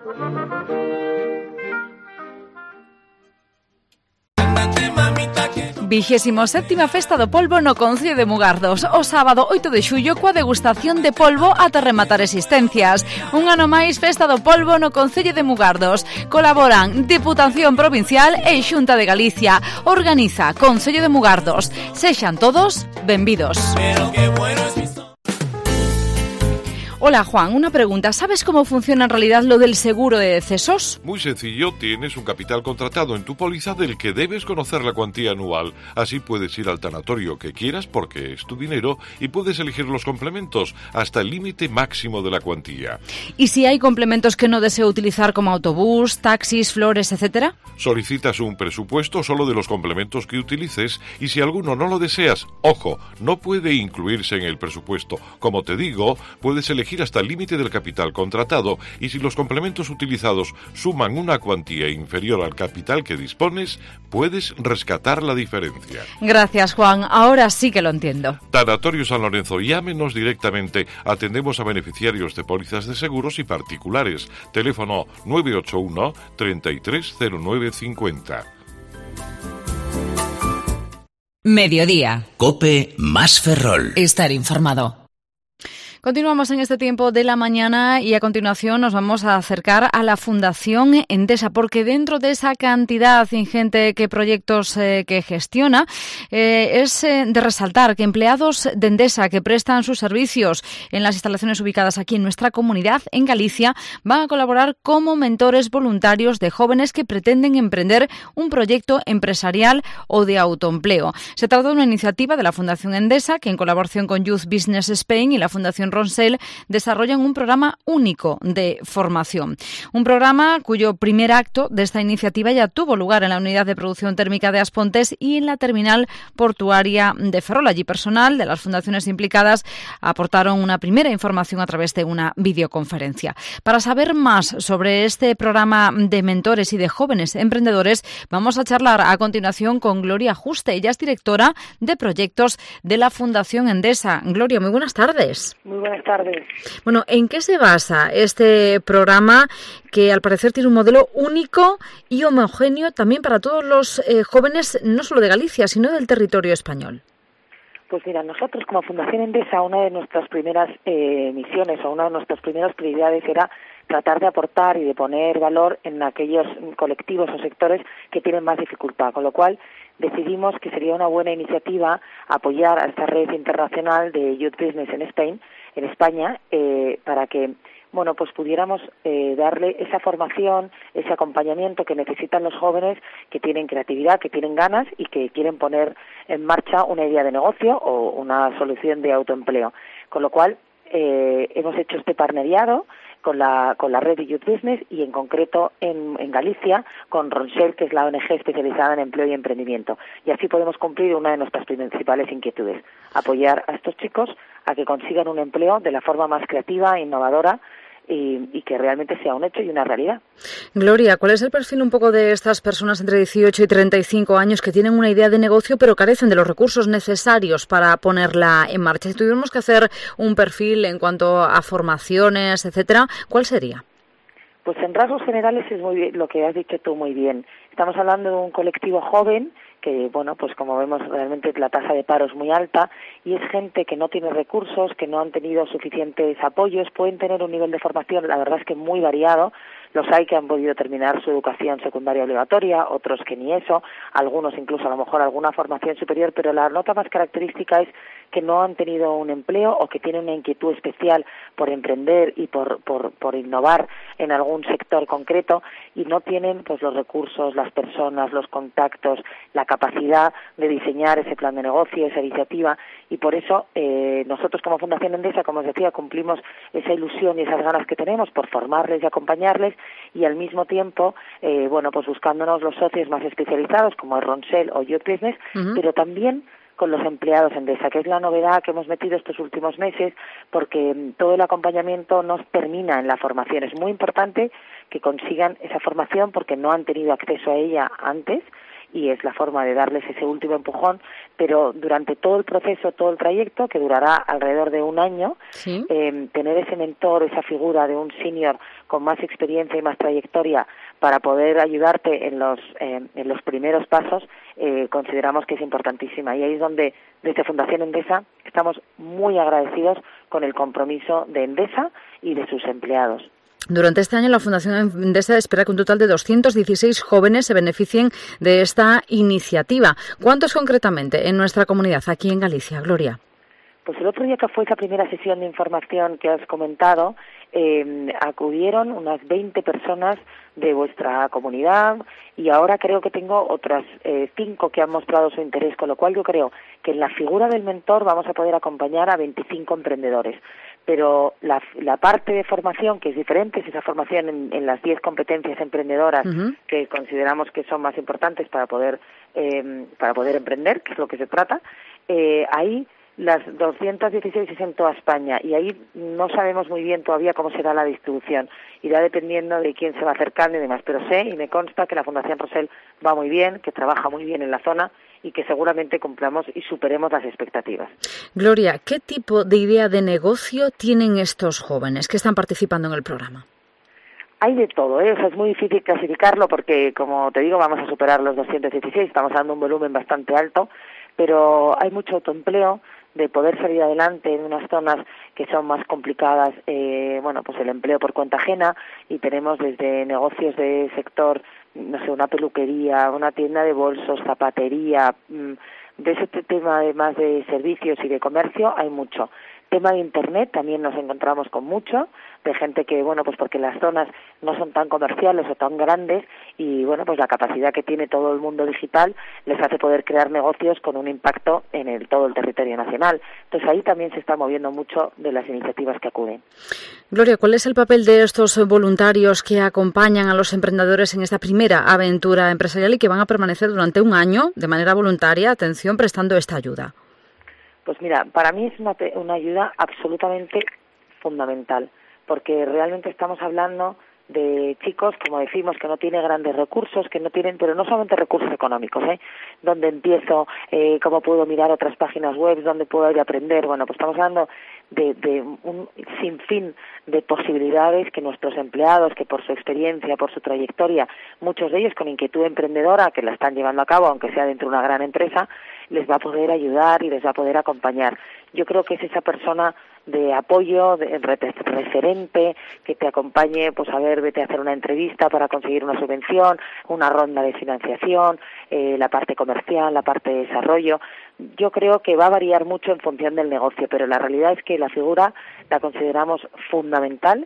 Vigésimo séptima Festa do Polvo no Concello de Mugardos. O sábado oito de xullo coa degustación de polvo ata rematar existencias. Un ano máis Festa do Polvo no Concello de Mugardos. Colaboran Diputación Provincial e Xunta de Galicia. Organiza Concello de Mugardos. Sexan todos benvidos. Pero qué bueno es visto. Hola Juan, una pregunta. ¿Sabes cómo funciona en realidad lo del seguro de decesos? Muy sencillo, tienes un capital contratado en tu póliza del que debes conocer la cuantía anual. Así puedes ir al tanatorio que quieras porque es tu dinero y puedes elegir los complementos hasta el límite máximo de la cuantía. ¿Y si hay complementos que no deseo utilizar como autobús, taxis, flores, etcétera? Solicitas un presupuesto solo de los complementos que utilices y si alguno no lo deseas, ojo, no puede incluirse en el presupuesto. Como te digo, puedes elegir hasta el límite del capital contratado y si los complementos utilizados suman una cuantía inferior al capital que dispones, puedes rescatar la diferencia. Gracias, Juan. Ahora sí que lo entiendo. Tanatorio San Lorenzo, llámenos directamente. Atendemos a beneficiarios de pólizas de seguros y particulares. Teléfono nueve ocho uno, treinta y tres cero nueve cincuenta. Mediodía. COPE más Ferrol. Estar informado. Continuamos en este tiempo de la mañana y a continuación nos vamos a acercar a la Fundación Endesa, porque dentro de esa cantidad ingente de proyectos eh, que gestiona, eh, es eh, de resaltar que empleados de Endesa que prestan sus servicios en las instalaciones ubicadas aquí en nuestra comunidad, en Galicia, van a colaborar como mentores voluntarios de jóvenes que pretenden emprender un proyecto empresarial o de autoempleo. Se trata de una iniciativa de la Fundación Endesa que en colaboración con Youth Business Spain y la Fundación Ronsell desarrollan un programa único de formación. Un programa cuyo primer acto de esta iniciativa ya tuvo lugar en la unidad de producción térmica de As Pontes y en la terminal portuaria de Ferrol. Allí personal de las fundaciones implicadas aportaron una primera información a través de una videoconferencia. Para saber más sobre este programa de mentores y de jóvenes emprendedores, vamos a charlar a continuación con Gloria Juste. Ella es directora de proyectos de la Fundación Endesa. Gloria, muy buenas tardes. Muy buenas tardes. Bueno, ¿en qué se basa este programa que al parecer tiene un modelo único y homogéneo también para todos los eh, jóvenes, no solo de Galicia, sino del territorio español? Pues mira, nosotros como Fundación Endesa, una de nuestras primeras eh, misiones o una de nuestras primeras prioridades era tratar de aportar y de poner valor en aquellos colectivos o sectores que tienen más dificultad, con lo cual decidimos que sería una buena iniciativa apoyar a esta red internacional de Youth Business en Spain, en España, eh, para que bueno, pues pudiéramos eh, darle esa formación, ese acompañamiento que necesitan los jóvenes que tienen creatividad, que tienen ganas y que quieren poner en marcha una idea de negocio o una solución de autoempleo. Con lo cual, eh, hemos hecho este partenariado con la con la red de Youth Business y en concreto en, en Galicia con Ronchel, que es la O N G especializada en empleo y emprendimiento. Y así podemos cumplir una de nuestras principales inquietudes, apoyar a estos chicos a que consigan un empleo de la forma más creativa, innovadora y, y que realmente sea un hecho y una realidad. Gloria, ¿cuál es el perfil un poco de estas personas entre dieciocho y treinta y cinco años que tienen una idea de negocio pero carecen de los recursos necesarios para ponerla en marcha? Si tuviéramos que hacer un perfil en cuanto a formaciones, etcétera, ¿cuál sería? Pues en rasgos generales es muy bien, lo que has dicho tú muy bien. Estamos hablando de un colectivo joven que, bueno, pues como vemos realmente la tasa de paro es muy alta y es gente que no tiene recursos, que no han tenido suficientes apoyos, pueden tener un nivel de formación, la verdad es que muy variado. Los hay que han podido terminar su educación secundaria obligatoria, otros que ni eso, algunos incluso a lo mejor alguna formación superior, pero la nota más característica es que no han tenido un empleo o que tienen una inquietud especial por emprender y por, por, por innovar en algún sector concreto y no tienen pues los recursos, las personas, los contactos, la capacidad de diseñar ese plan de negocio, esa iniciativa y por eso eh, nosotros como Fundación Endesa, como os decía, cumplimos esa ilusión y esas ganas que tenemos por formarles y acompañarles y al mismo tiempo, eh, bueno, pues buscándonos los socios más especializados como es Ronchel o Youth Business, uh-huh. pero también con los empleados Endesa, que es la novedad que hemos metido estos últimos meses, porque todo el acompañamiento nos termina en la formación. Es muy importante que consigan esa formación porque no han tenido acceso a ella antes y es la forma de darles ese último empujón, pero durante todo el proceso, todo el trayecto, que durará alrededor de un año, ¿sí? eh, tener ese mentor, esa figura de un senior con más experiencia y más trayectoria para poder ayudarte en los eh, en los primeros pasos, eh, consideramos que es importantísima. Y ahí es donde, desde Fundación Endesa, estamos muy agradecidos con el compromiso de Endesa y de sus empleados. Durante este año, la Fundación Endesa espera que un total de doscientos dieciséis jóvenes se beneficien de esta iniciativa. ¿Cuántos concretamente en nuestra comunidad, aquí en Galicia, Gloria? Pues el otro día que fue esa primera sesión de información que has comentado, eh, acudieron unas veinte personas de vuestra comunidad y ahora creo que tengo otras eh, cinco que han mostrado su interés, con lo cual yo creo que en la figura del mentor vamos a poder acompañar a veinticinco emprendedores. Pero la, la parte de formación, que es diferente, es esa formación en, en las diez competencias emprendedoras uh-huh. que consideramos que son más importantes para poder eh, para poder emprender, que es lo que se trata, eh, ahí las doscientos dieciséis se sentó a España y ahí no sabemos muy bien todavía cómo será la distribución. Irá dependiendo de quién se va acercando y demás, pero sé y me consta que la Fundación Rosell va muy bien, que trabaja muy bien en la zona y que seguramente cumplamos y superemos las expectativas. Gloria, ¿qué tipo de idea de negocio tienen estos jóvenes que están participando en el programa? Hay de todo, ¿eh? O sea, es muy difícil clasificarlo porque, como te digo, vamos a superar los doscientos dieciséis, estamos dando un volumen bastante alto, pero hay mucho autoempleo, de poder salir adelante en unas zonas que son más complicadas, eh, bueno, pues el empleo por cuenta ajena, y tenemos desde negocios de sector, no sé, una peluquería, una tienda de bolsos, zapatería, de ese tema además de servicios y de comercio hay mucho. Tema de Internet también nos encontramos con mucho, de gente que, bueno, pues porque las zonas no son tan comerciales o tan grandes y, bueno, pues la capacidad que tiene todo el mundo digital les hace poder crear negocios con un impacto en el, todo el territorio nacional. Entonces ahí también se está moviendo mucho de las iniciativas que acuden. Gloria, ¿cuál es el papel de estos voluntarios que acompañan a los emprendedores en esta primera aventura empresarial y que van a permanecer durante un año de manera voluntaria, atención, prestando esta ayuda? Pues mira, para mí es una, una ayuda absolutamente fundamental, porque realmente estamos hablando de chicos, como decimos, que no tienen grandes recursos, que no tienen, pero no solamente recursos económicos, ¿eh? ¿Dónde empiezo? Eh, ¿Cómo puedo mirar otras páginas web? ¿Dónde puedo ir a aprender? Bueno, pues estamos hablando de, de un sinfín de posibilidades que nuestros empleados, que por su experiencia, por su trayectoria, muchos de ellos con inquietud emprendedora, que la están llevando a cabo, aunque sea dentro de una gran empresa, les va a poder ayudar y les va a poder acompañar. Yo creo que es esa persona de apoyo, de referente, que te acompañe, pues a ver, vete a hacer una entrevista para conseguir una subvención, una ronda de financiación, eh, la parte comercial, la parte de desarrollo. Yo creo que va a variar mucho en función del negocio, pero la realidad es que la figura la consideramos fundamental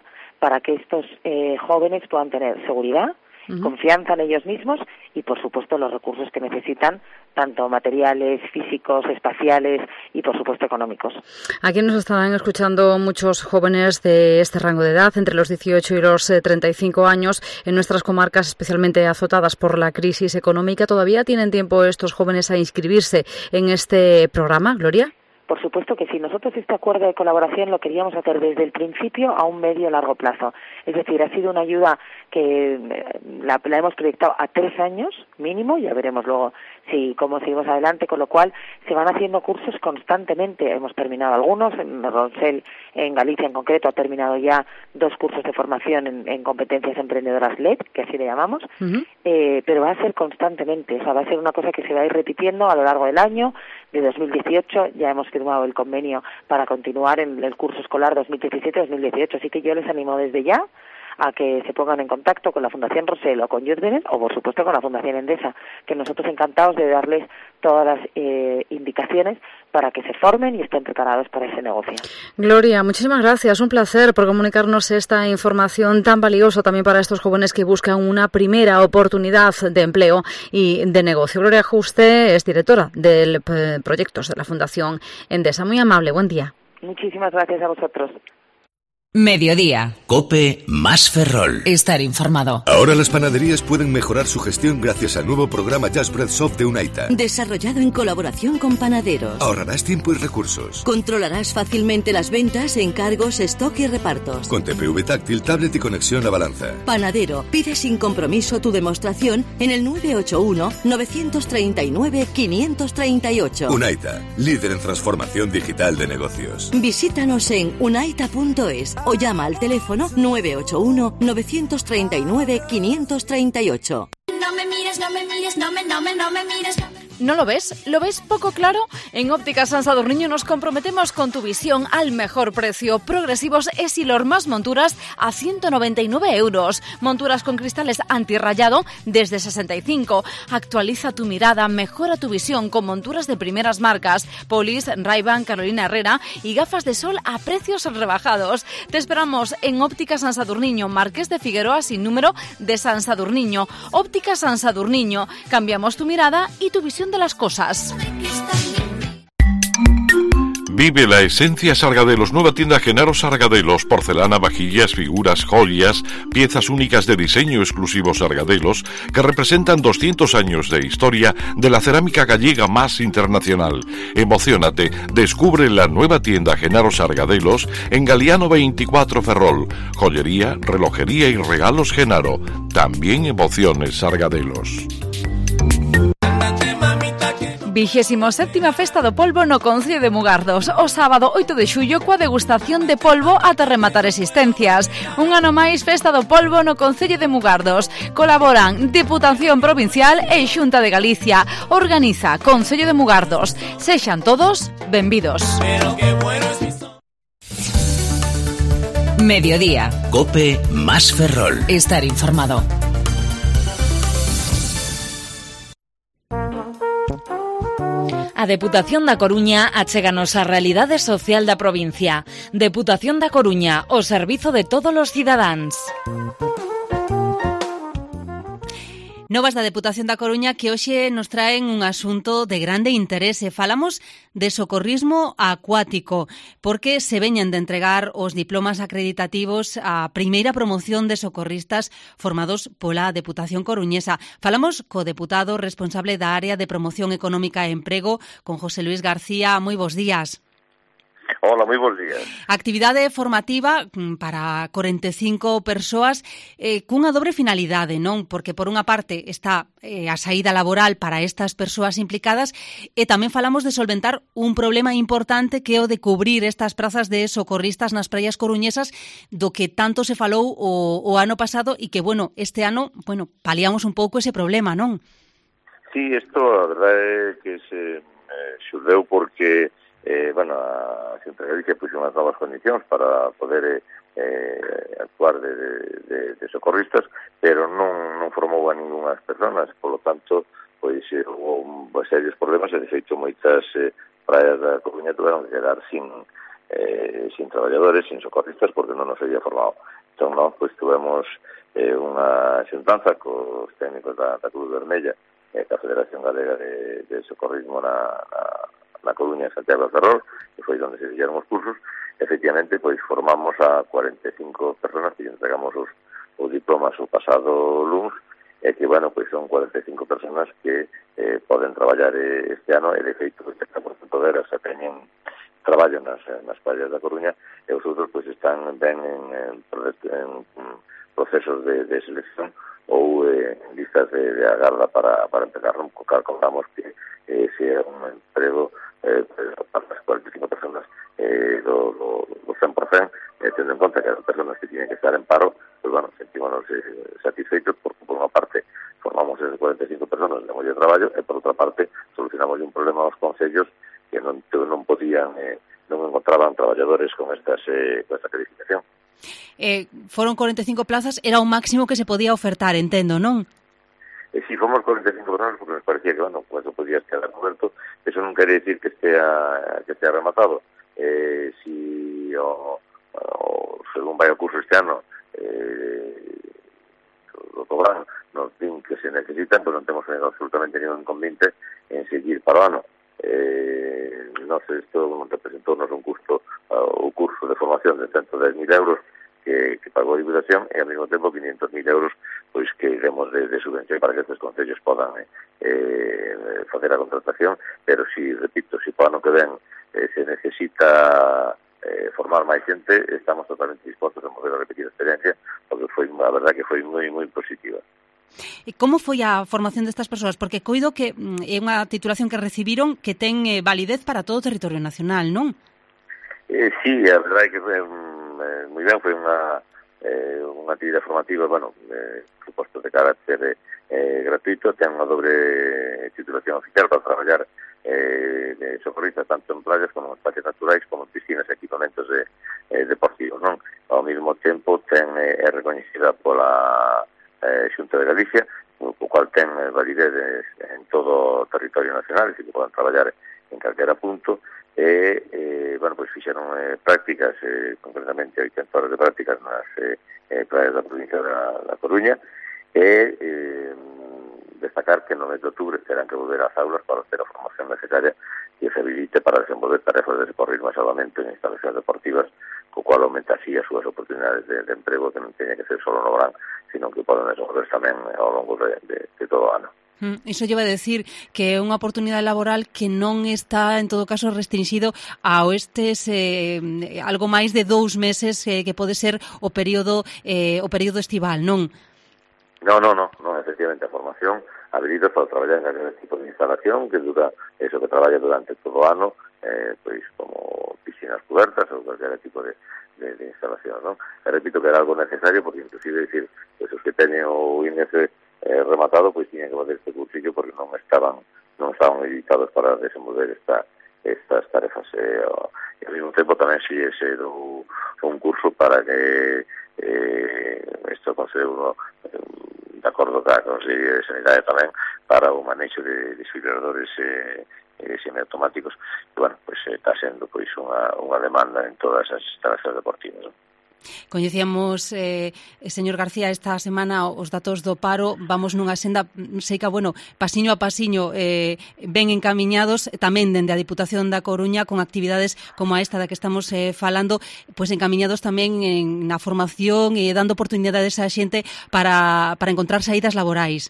para que estos eh, jóvenes puedan tener seguridad, uh-huh. confianza en ellos mismos y, por supuesto, los recursos que necesitan, tanto materiales, físicos, espaciales y, por supuesto, económicos. Aquí nos estarán escuchando muchos jóvenes de este rango de edad, entre los dieciocho y los treinta y cinco años, en nuestras comarcas especialmente azotadas por la crisis económica. ¿Todavía tienen tiempo estos jóvenes a inscribirse en este programa, Gloria? Por supuesto que sí. Nosotros este acuerdo de colaboración lo queríamos hacer desde el principio a un medio largo plazo. Es decir, ha sido una ayuda que la, la hemos proyectado a tres años mínimo, ya veremos luego si cómo seguimos adelante, con lo cual se van haciendo cursos constantemente. Hemos terminado algunos, en Ronsel, en Galicia en concreto, ha terminado ya dos cursos de formación en, en competencias emprendedoras L E D, que así le llamamos, uh-huh. eh, pero va a ser constantemente, o sea, va a ser una cosa que se va a ir repitiendo a lo largo del año. De dos mil dieciocho ya hemos firmado el convenio para continuar en el curso escolar dos mil diecisiete dos mil dieciocho, así que yo les animo desde ya a que se pongan en contacto con la Fundación Rosell o con Youth Business o, por supuesto, con la Fundación Endesa, que nosotros encantados de darles todas las eh, indicaciones para que se formen y estén preparados para ese negocio. Gloria, muchísimas gracias. Un placer por comunicarnos esta información tan valiosa también para estos jóvenes que buscan una primera oportunidad de empleo y de negocio. Gloria Juste es directora de proyectos de la Fundación Endesa. Muy amable, buen día. Muchísimas gracias a vosotros. Mediodía. COPE más Ferrol. Estar informado. Ahora las panaderías pueden mejorar su gestión gracias al nuevo programa Just Bread Soft de Unaita. Desarrollado en colaboración con panaderos. Ahorrarás tiempo y recursos. Controlarás fácilmente las ventas, encargos, stock y repartos. Con T P V táctil, tablet y conexión a balanza. Panadero, pide sin compromiso tu demostración en el nueve ocho uno, nueve tres nueve, cinco tres ocho. Unaita, líder en transformación digital de negocios. Visítanos en unaita punto es. O llama al teléfono nueve ocho uno, nueve tres nueve, cinco tres ocho. No me mires, no me mires, no me, no me, no me mires. ¿No lo ves? ¿Lo ves poco claro? En Ópticas San Sadurniño nos comprometemos con tu visión al mejor precio. Progresivos Essilor más monturas a ciento noventa y nueve euros. Monturas con cristales antirrayado desde sesenta y cinco. Actualiza tu mirada, mejora tu visión con monturas de primeras marcas. Polis, Ray-Ban, Carolina Herrera y gafas de sol a precios rebajados. Te esperamos en Ópticas San Sadurniño, Marqués de Figueroa sin número de San Sadurniño. Ópticas San Sadurniño. Cambiamos tu mirada y tu visión de las cosas. Vive la esencia Sargadelos, nueva tienda Genaro Sargadelos, porcelana, vajillas, figuras, joyas, piezas únicas de diseño exclusivo Sargadelos, que representan doscientos años de historia de la cerámica gallega más internacional. Emociónate, descubre la nueva tienda Genaro Sargadelos en Galiano veinticuatro Ferrol. Joyería, relojería y regalos Genaro. También emociones Sargadelos. Vigésimo séptima Festa do Polvo no Concello de Mugardos. O sábado oito de xullo coa degustación de polvo ata rematar existencias. Un ano máis Festa do Polvo no Concello de Mugardos. Colaboran Deputación Provincial e Xunta de Galicia. Organiza Concello de Mugardos. Sexan todos benvidos. Mediodía. COPE más Ferrol. Estar informado. A Deputación da Coruña achéganos a realidade social da provincia. Deputación da Coruña, o servizo de todos os cidadáns. Novas da Deputación da Coruña que hoxe nos traen un asunto de grande interese. Falamos de socorrismo acuático, porque se veñen de entregar os diplomas acreditativos á primeira promoción de socorristas formados pola Deputación coruñesa. Falamos co deputado responsable da área de promoción económica e emprego, con José Luis García. Moi bos días. Hola, moi bons días. Actividade formativa para corenta e cinco persoas eh, cunha dobre finalidade, non? Porque por unha parte está eh, a saída laboral para estas persoas implicadas e tamén falamos de solventar un problema importante que é o de cubrir estas prazas de socorristas nas praias coruñesas, do que tanto se falou o, o ano pasado e que, bueno, este ano, bueno, paliamos un pouco ese problema, non? Sí, isto a verdade é que se eh, xurdeu porque Eh, bueno, a Xunta de Galicia puxo unhas novas condicións para poder eh, actuar de, de, de socorristas, pero non, non formou a ningunhas persoas, polo tanto, pois, eh, houve serios problemas e, de feito, moitas eh, praias da Coruña tuveron que quedar sin, eh, sin traballadores, sin socorristas, porque non nos había formado. Entón, nós, pois, tuvemos eh, unha xuntanza cos técnicos da, da Cruz Vermella e da Federación Galega de, de Socorrismo na, na, na Coruña e Santiago de Ferrol, que foi onde se fixeron os cursos. Efectivamente, pois, formamos a cuarenta e cinco personas que entregamos os, os diplomas o pasado luns, e que, bueno, pois son cuarenta e cinco personas que eh, poden traballar este ano, e de feito, este por cento delas se teñen traballo nas, nas playas da Coruña, e os outros pois están ben en, en, en procesos de, de selección ou eh, en listas de, de agarda para, para empezar. Calculamos que eh, sea un emprego eh, para as cuarenta e cinco personas eh, do, do, do cen por cento, eh, tendo en conta que as personas que tienen que estar en paro, pues bueno, sentímonos eh, satisfeitos porque por unha parte formamos esas cuarenta e cinco personas de moito traballo e por outra parte solucionamos un problema aos concellos que non, non podían, eh, non encontraban traballadores con estas eh, con esta calificación. Eh, foron cuarenta e cinco plazas, era o máximo que se podía ofertar, entendo, non? E si fomos cuarenta e cinco personas porque nos parecía que, bueno, pues podías quedar coberto, eso non quere decir que estea, que estea rematado. Eh, si o, o según vai o curso este ano eh, o cobran nos din que se necesitan, pues non temos absolutamente ningún inconveniente en seguir para o ano. Eh, non sei, isto representou-nos un custo uh, o curso de formación de ciento dez mil euros que, que pagou a Diputación e ao mesmo tempo quinientos mil euros pois que iremos de, de subvención para que estes concellos podan eh, eh, facer a contratación, pero si, repito, si para o ano que ven eh, se necesita eh, formar máis xente, estamos totalmente dispostos a volver a repetir a experiencia, porque foi, a verdad que foi moi, moi positiva. E como foi a formación destas persoas? Porque coido que é unha titulación que recibiron que ten eh, validez para todo o territorio nacional, non? Eh, sí, a verdade que foi eh, moi ben, foi unha eh, unha actividade formativa, bueno, eh, suposto de carácter eh, gratuito, ten unha dobre titulación oficial para traballar eh, de socorrista tanto en playas como en espacios naturais como en piscinas e equipamentos de, eh, deportivos, non? Ao mesmo tempo ten eh, é recoñecida pola eh, Xunta de Galicia, o cual ten validez en todo o territorio nacional, e que poden traballar en calquera punto, e, eh, bueno, pois fixeron eh, prácticas, eh, concretamente oitenta horas de prácticas nas eh, eh, playas da provincia da, da Coruña, e eh, destacar que no mes de outubro terán que volver ás aulas para ter a formación necesaria que se habilite para desenvolver tarefas de socorrismo e salvamento en instalacións deportivas, co cual aumenta así as súas oportunidades de, de emprego, que non teña que ser solo no verán, sino que poden desenvolver tamén ao longo de, de, de todo o ano. Mm, iso lleva a decir que é unha oportunidade laboral que non está, en todo caso, restringido a estes eh, algo máis de dous meses eh, que pode ser o período eh, o período estival, non? No, no, no, no, efectivamente a formación habilita para traballar en aquel tipo de instalación que dura, eso que traballa durante todo o ano, eh, pois como piscinas cobertas ou cualquier tipo de, de, de instalación, non? E repito que era algo necesario porque inclusive decir, esos que teñen o I N F eh, rematado, pois tiñen que fazer este cursillo porque non estaban non estaban habilitados para desenvolver esta estas tarefas. Eh, e ao mesmo tempo tamén si ese do un curso para que eh, isto concede uno eh, de acordo ca Consellería de Sanidade tamén para o manexo de desfibriladores eh, eh, semiautomáticos, e, bueno, pois pues, está sendo pois unha, unha demanda en todas as instalacións deportivas, non? Coñecíamos, eh, señor García, esta semana os datos do paro, vamos nunha senda, sei que, bueno, pasiño a pasiño eh, ben encamiñados, tamén dende a Diputación da Coruña, con actividades como esta da que estamos eh, falando, pois encamiñados tamén en, na formación e dando oportunidades á xente para, para encontrar saídas laborais.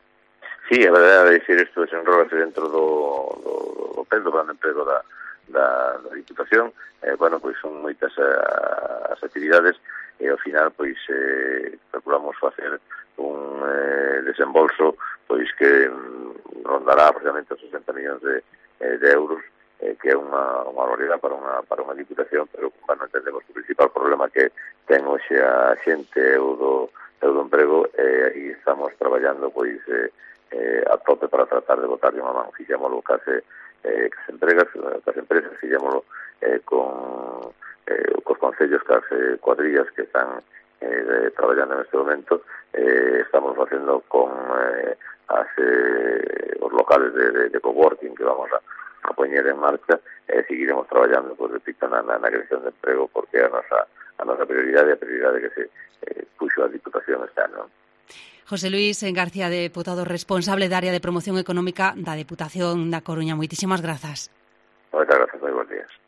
Sí, a verdade é dicir, isto desenrolase dentro do, do, do P E D, do Plan de Emprego da da, da Diputación, eh, bueno, pois son moitas uh, as actividades e ao final pois eh, calculamos facer un eh, desembolso pois que mm, rondará aproximadamente os sesenta millóns de, eh, de euros, eh, que é unha, unha barbaridade para unha, para unha Diputación, pero bueno, entendemos que o principal problema que ten hoxe a xente é o do, é o do emprego, e eh, aí estamos traballando pois eh, eh, a tope para tratar de botar de unha man, fixémolo case Eh, que as empresas, que as empresas fixémolo eh, con eh, cos concellos, cas eh, cuadrillas que están eh, traballando neste momento, eh, estamos facendo con eh, as, eh, os locales de, de, de coworking que vamos a, a poñer en marcha, e eh, seguiremos traballando, pues, repito, na, na, na creación de emprego, porque a nosa, a a nosa prioridade, a prioridade que se eh, puxo a Diputación este ano. José Luis García, deputado responsable da área de promoción económica da Deputación da Coruña. Moitísimas grazas. Moitas grazas, moi bons días.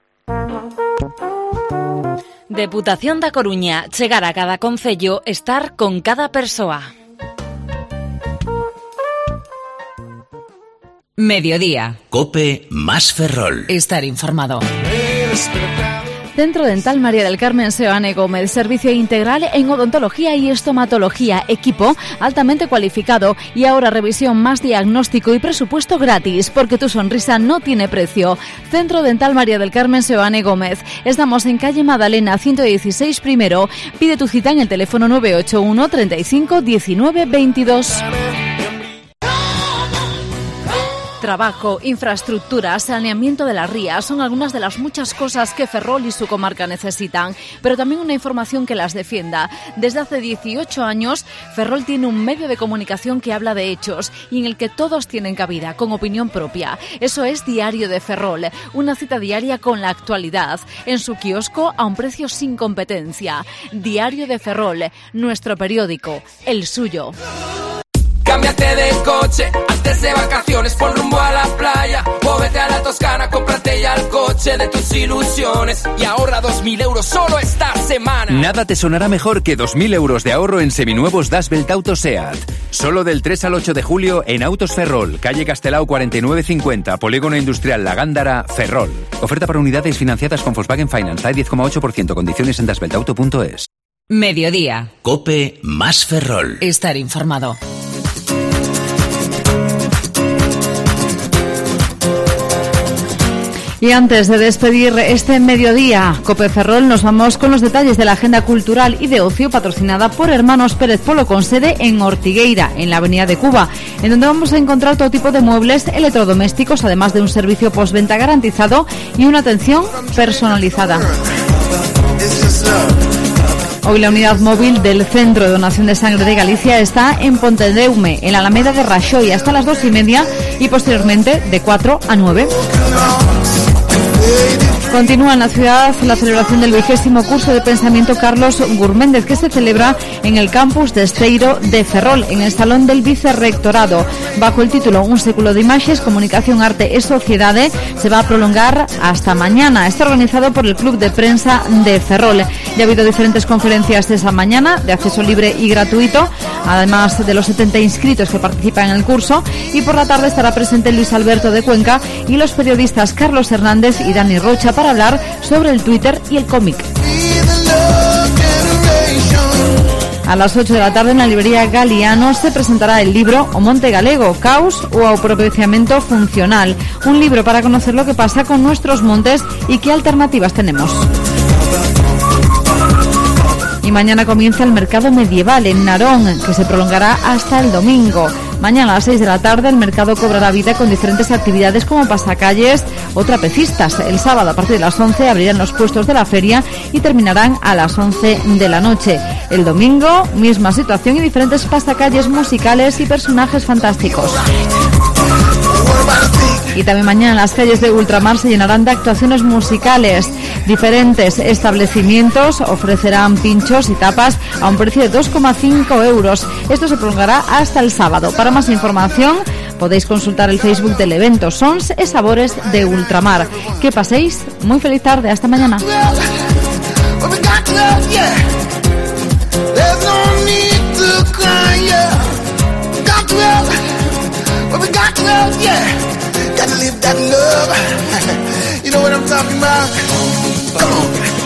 Deputación da Coruña, chegar a cada concello, estar con cada persoa. Mediodía. Cope más Ferrol. Estar informado. Centro Dental María del Carmen Seoane Gómez, servicio integral en odontología y estomatología, equipo altamente cualificado y ahora revisión más diagnóstico y presupuesto gratis, porque tu sonrisa no tiene precio. Centro Dental María del Carmen Seoane Gómez. Estamos en calle Madalena ciento dieciséis primero. Pide tu cita en el teléfono nueve ocho uno, treinta y cinco, diecinueve, veintidós. Trabajo, infraestructura, saneamiento de las rías son algunas de las muchas cosas que Ferrol y su comarca necesitan, pero también una información que las defienda. Desde hace dieciocho años, Ferrol tiene un medio de comunicación que habla de hechos y en el que todos tienen cabida, con opinión propia. Eso es Diario de Ferrol, una cita diaria con la actualidad, en su kiosco a un precio sin competencia. Diario de Ferrol, nuestro periódico, el suyo. Cámbiate de coche antes de vacaciones, pon rumbo a la playa o vete a la Toscana, cómprate ya el coche de tus ilusiones y ahorra dos mil euros solo esta semana. Nada te sonará mejor que dos mil euros de ahorro en seminuevos Das Belt Auto SEAT. Solo del tres al ocho de julio en Autos Ferrol, calle Castelao cuarenta y nueve cincuenta, Polígono Industrial La Gándara, Ferrol. Oferta para unidades financiadas con Volkswagen Finance, hay diez coma ocho por ciento, condiciones en das belt auto punto es. Mediodía. Cope más Ferrol. Estar informado. Y antes de despedir este mediodía, Cope Ferrol, nos vamos con los detalles de la agenda cultural y de ocio patrocinada por Hermanos Pérez Polo, con sede en Ortigueira, en la Avenida de Cuba, en donde vamos a encontrar todo tipo de muebles electrodomésticos, además de un servicio postventa garantizado y una atención personalizada. Hoy la unidad móvil del Centro de Donación de Sangre de Galicia está en Pontedeume, en la Alameda de Raxoi, hasta las dos y media y posteriormente de cuatro a nueve. Continúa en la ciudad la celebración del vigésimo curso de pensamiento Carlos Gurméndez, que se celebra en el campus de Esteiro de Ferrol, en el Salón del Vicerrectorado. Bajo el título Un século de imaxes, comunicación, arte e sociedade, se va a prolongar hasta mañana. Está organizado por el Club de Prensa de Ferrol. Ya ha habido diferentes conferencias esa mañana de acceso libre y gratuito, además de los setenta inscritos que participan en el curso, y por la tarde estará presente Luis Alberto de Cuenca y los periodistas Carlos Hernández y Dani Rocha para hablar sobre el Twitter y el cómic. A las ocho de la tarde en la librería Galiano se presentará el libro O Monte Galego, Caos o Apropiamiento Funcional, un libro para conocer lo que pasa con nuestros montes y qué alternativas tenemos. Y mañana comienza el mercado medieval en Narón, que se prolongará hasta el domingo. Mañana a las seis de la tarde el mercado cobrará vida con diferentes actividades como pasacalles o trapecistas. El sábado a partir de las once abrirán los puestos de la feria y terminarán a las once de la noche. El domingo, misma situación y diferentes pasacalles musicales y personajes fantásticos. Y también mañana las calles de Ultramar se llenarán de actuaciones musicales. Diferentes establecimientos ofrecerán pinchos y tapas a un precio de dos coma cinco euros. Esto se prolongará hasta el sábado. Para más información podéis consultar el Facebook del evento Sons e Sabores de Ultramar. Que paséis muy feliz tarde. Hasta mañana. Gotta live that love. You know what I'm talking about? Come on.